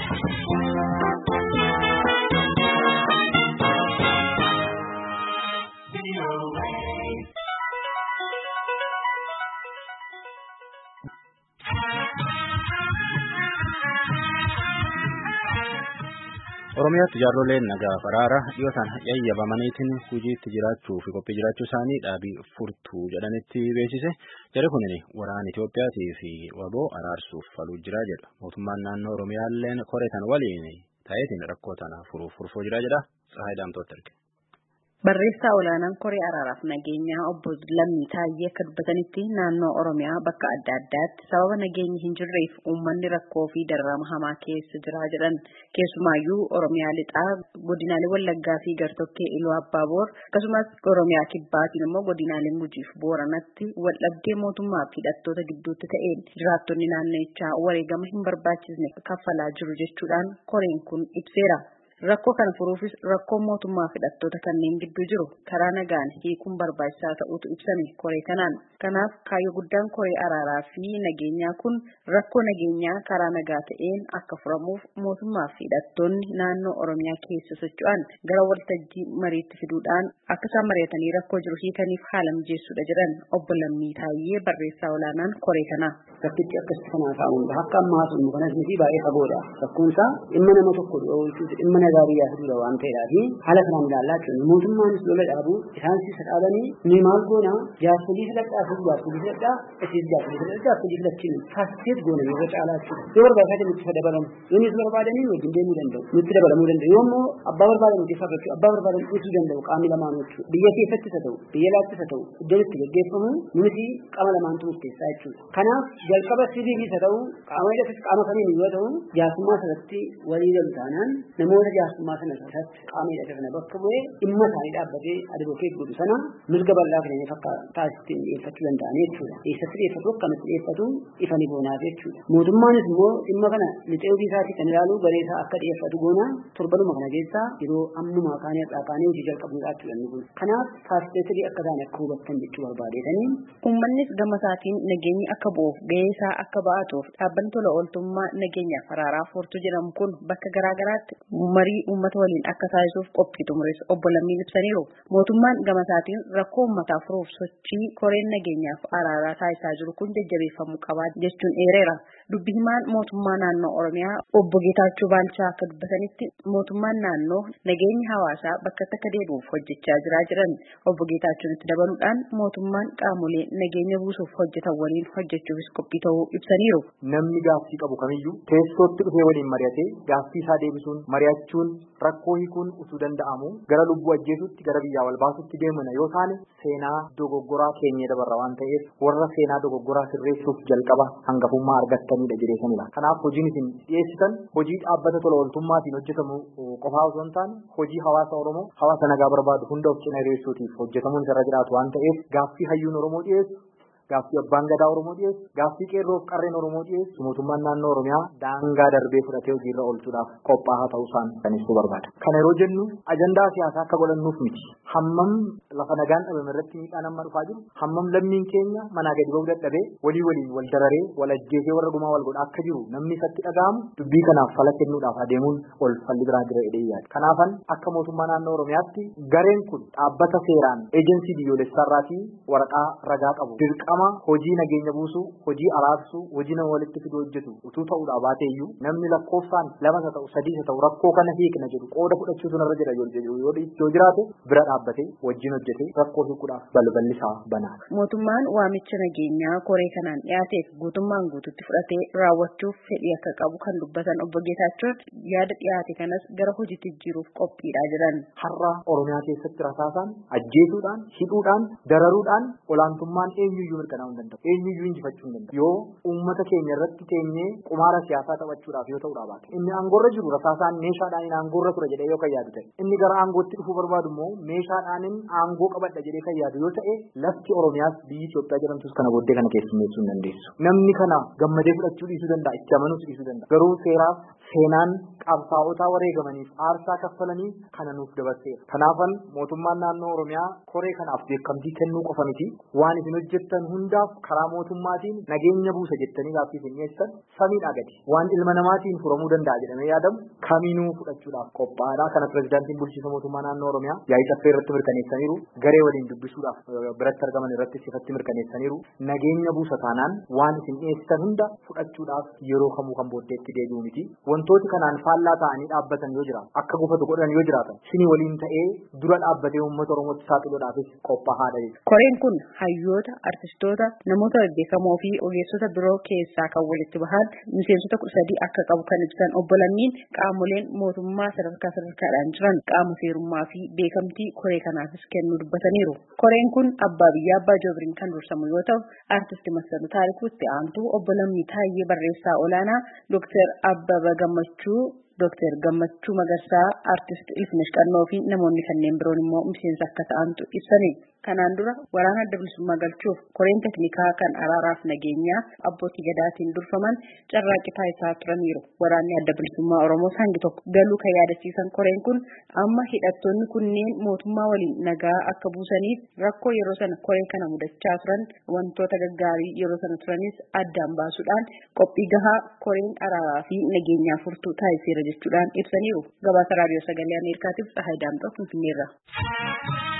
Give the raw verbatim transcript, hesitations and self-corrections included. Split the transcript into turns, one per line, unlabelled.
Oromiyaatti jaarroleen nagaa faraara dhiyootaan yayyabamaniitiin hojiitti jiraachuu fi qophii jiraachuu isaanii dhaabii furtuu jedhanitti beeksise. Jarri kunin waraana Itoophiyaatii fi waboo araarsuuf faluu jira jedha. Mootummaan naannoo Oromiyaalleen koree tan waliin ta'eetiin rakkoo tana furuuf furfoo jira jedha. Tsahaay Daamtooti arge.
Barreessaa olaanaan koree araaraaf nageenyaa obbo Lammii Taayyee akka dubbatanitti naannoo Oromiyaa bakka adda addaatti sababa nageenyi hin jirreef uummanni rakkoo fi dararama hamaa keessa jira jedhan. Keessumaayyuu Oromiyaa lixaa godinaalee Wallaggaa fi Gartokkee Iluu Abbaaboor akkasumas Oromiyaa kibbaatiin immoo godinaalee Gujii fi Booranatti waldhabdee mootummaa fi hidhattoota gidduutti ta'een jiraattonni naannichaa wareegama hin barbaachisne kaffalaa jiru jechuudhaan koreen kun ibseera. Rakkoo kana furuufis rakkoo mootummaa fi hidhattoota kanneen gidduu jiru karaa nagaan hiikuun barbaachisaa ta'utu ibsame koree kanaan. Kanaaf kaayyoo guddaan koree araaraa fi nageenyaa kun rakkoo nageenyaa karaa nagaa ta'een akka furamuuf mootummaa fi hidhattoonni naannoo Oromiyaa keessa socho'an gara waltajjii mariitti fiduudhaan akka isaan mari'atanii rakkoo jiru hiikaniif haala mijeessuudha jedhan obbo Lammii Taayyee barreessaa olaanaan koree kanaa.
Rakkichi akkasitti kanaa ta'uun akka ammaa sun kanas miti baay'ee fagoodha. Rakkoon isaa dhimma nama tokko dhimma nagaariyaa fi waan ta'eedhaaf haala kanaan ilaallaa jiru. Mootummaanis lola dhaabu isaan siisa dhaabanii ni maal goona jaarsolii filadhaa fi jaarsolii filadhaa isis jaarsolii filadhaa jaarsolii filachiin faasiteet goona yeroo caalaa jiru. Yoo barbaadan nutti dabalamu yoo nuti barbaadanii wajjin deemuu danda'u nutti dabalamuu danda'u yoommoo abbaa barbaadan nuti farrachuu abbaa barbaadan ibsuu danda'u qaamni lamaan jechuudha. Biyya keessattis haa ta'u biyya alaattis haa ta'u iddoo itti gaggeeffamu nuti qaama lamaantu murteessaa jechuudha. Kanaaf jalqaba siviilis haa ta'u qaama hidhatis qaama kamiin yoo ta'u jaarsummaa sanatti walii galu taanaan namoota jaarsummaa sana irratti qaama hidhate sana bakka bu'ee dhimma isaanii dhaabbatee advokeet godhu sana mirga bal'aa kanneen akka taasistiin dhiyeeffachuu danda'an jechuudha. Eessatti dhiyeeffatu akkamitti dhiyeeffatu ifa ni goonaaf jechuudha. Mootummaanis immoo dhimma kana lixee ofii isaatii kan ilaalu garee isaa akka dhiyeeffatu goona torbanuma kana keessaa yeroo ammumaa kaanii irraa kaanii hojii jalqabnudha jechuudha kun. Kanaaf taasisee akka ta'an akka hubattan jechuu barbaadeetanii.
Uummannis gama isaatiin nageenyi akka bu'uuf gahee isaa akka ba'atuuf dhaabbanni tola ooltummaa nageenyaa araaraa furtuu jedhamu kun bakka garaa garaatti marii uummata waliin akka taasisuuf qophii xumurees obbo Lammiin ibsaniiru. Mootummaan gama isaatiin rakkoo uummataa furuuf sochii koreen nageenyaaf araaraa taasisaa jiru kun jajjabeeffamuu qaba jechuun eereera. Dubbi himaan mootummaa naannoo Oromiyaa obbo Geetaachoo Baalchaa akka dubbatanitti mootummaan naannoo nageenyi hawaasaa bakka akka deebi'uuf hojjechaa jira jedhan. Obbo Geetaachoon itti dabaluudhaan mootummaan qaamolee nageenya buusuuf hojjetan waliin hojjechuufis qophii ta'uu ibsaniiru.
Namni gaaffii qabu kamiyyuu teessootti dhufee waliin mari'atee gaaffii isaa deebisuun mari'achuun rakkoo hiikuun utuu danda'amu gara lubbuu ajjeesutti gara biyyaa wal baasutti deemna yoo taane seenaa dogoggoraa keenya dabarra waan ta'eef warra seenaa dogoggoraa sirreessuuf jalqaba hangafummaa argattanidha jedheesanidha. Kanaaf hojiin isin dhiyeessitan hojii dhaabbata tola ooltummaatiin hojjetamu qofaa osoo hin taane hojii hawaasa Oromoo hawaasa nagaa barbaadu hunda of cina hiriirsuutiif hojjetamuun irra jiraatu waan ta'eef gaaffii hayyuun Oromoo dhiyeessu gaaffii abbaan gadaa Oromoo dhiyeessu gaaffii qeerroof qarreen Oromoo dhiyeessu mootummaan naannoo Oromiyaa daangaa darbee fudhatee hojiirra oolchuudhaaf qophaa'aa ta'uusaan kan ibsuu barbaada. Kana yeroo jennu ajandaa siyaasaa akka godhannuuf miti. Hammam lafa nagaan dhabame irratti miidhaan amma dhufaa jiru hammam lammiin keenya manaa gadi ba'uu dadhabee walii waliin wal dararee wal ajjeesee warra gumaa wal godha akka jiru namni isatti dhaga'amu dubbii kanaaf fala kennuudhaaf adeemuun ol falli biraa jira jedhee yaada. Kanaafan akka mootummaa naannoo Oromiyaatti gareen kun dhaabbata seeraan eejensii biyyoolessaarraatii waraqaa ragaa qabu dirqama hojii nageenya buusuu, hojii araarsuu, hojii nama walitti fiduu hojjetu utuu ta'uudhaa baateeyyuu namni lakkoofsaan lama haa ta'u sadii haa ta'u rakkoo kana hiikna jedhu qooda fudhachuu sunarra jira yoo jiraate bira dhaabbatee wajjin hojjetee rakkoo hiikuudhaaf balballi isaa banaadha.
Mootummaan waamicha nageenyaa koree kanaan dhiyaateef guutummaan guututti fudhatee raawwachuuf fedhii akka qabu kan dubbatan obbo Geetaachoon yaada dhiyaate kanas gara hojiitti jijjiiruuf qophiidha jedhan.
Har'a Oromiyaa keessatti rasaasaan ajjeesuudhaan, hidhuudhaan, dararuudhaan olaantummaan eenyuyyuu mirkanaa'uu hin danda'u. Eenyuyyuu injifachuu hin danda'u. Yoo uummata keenya irratti teenyee qumaara siyaasaa taphachuudhaaf yoo ta'uudhaa baate. Inni aangoorra jiru rasaasaan meeshaadhaan inni aangoorra ture jedhee yoo kan yaadu ta'e. Inni gara aangootti dhufuu barbaadu immoo meeshaadhaan aangoo qabadha jedhee kan yaadu yoo ta'e lafti Oromiyaas biyyi Itoophiyaa jedhamtus kana booddee kana keessummeessuu hin dandeessu. Namni kana gammadee fudhachuu dhiisuu danda'a. Itti amanuus dhiisuu danda'a. Garuu seeraaf seenaan qabsaa'otaa wareegamaniif aarsaa kaffalanii kana nuuf dabarseera. Kanaafan mootummaan naannoo Oromiyaa koree kanaaf beekamtii kennuu qofa miti waan isin hojjettan hundaaf karaa mootummaatiin nageenya buusa jettanii gaaffii isin dhiyeessan samiidhaa gadi waan ilma namaatiin furamuu danda'a jedhamee yaadamu kaminuu fudhachuudhaaf qophaa'aadha. Kana pirezidaantiin bulchiinsa mootummaa naannoo Oromiyaa yaa'ii caffee irratti mirkaneessaniiru. Garee waliin dubbisuudhaaf biratti argaman irratti sifatti mirkaneessaniiru. Nageenya buusa taanaan waan isin dhiyeessitan hunda fudhachuudhaaf yeroo kamuu kan booddeetti deebi'u miti. Wantooti kanaan faallaa ta'anii dhaabbatan yoo jira akka gufatu godhan yoo jiraatan sinii waliin ta'ee dura dhaabbatee uummata Oromootti saaxiluudhaafis qophaa'aadha jechuudha.
Koreen kun hayyoota, artistoota, namoota beekamoo fi ogeessota biroo keessaa kan walitti bahan miseensota kudha sadii akka qabu kan ibsan obbo Lammiin qaamoleen mootummaa sadarkaa sadarkaadhaan jiran qaama seerummaa fi beekamtii koree kanaafis kennuu dubbataniiru. Koreen kun abbaa biyyaa abbaa Joobiriin kan dursamu yoo ta'u artisti Massaluu Taarikuutti aantuu obbo Lammii Taayyee barreessaa olaanaa Dooktar Abbaba Gammachuu, Dooktar Gammachuu Magarsaa, artisti Ilfinesh Qannoo fi namoonni kanneen biroon immoo miseensa akka ta'antu ibsani. Kanaan dura waraana adda bilisummaa galchuuf koreen teknikaa kan araaraaf nageenyaa abbootii gadaatiin durfaman carraaqqii taasisaa turaniiru. Waraanni adda bilisummaa Oromoo hangi tokko galuu kan yaadachiisan koreen kun amma hidhattoonni kunneen mootummaa waliin nagaa akka buusaniif rakkoo yeroo sana koree kana mudachaa turan wantoota gaggaarii yeroo sana turanis addaan baasuudhaan qophii gahaa koreen araaraa fi nageenyaa furtuu taasiseera jechuudhaan ibsaniiru. Gabaasa raadiyoo sagalee Ameerikaatiif Tsahaay Daamxoo Finfinneerra.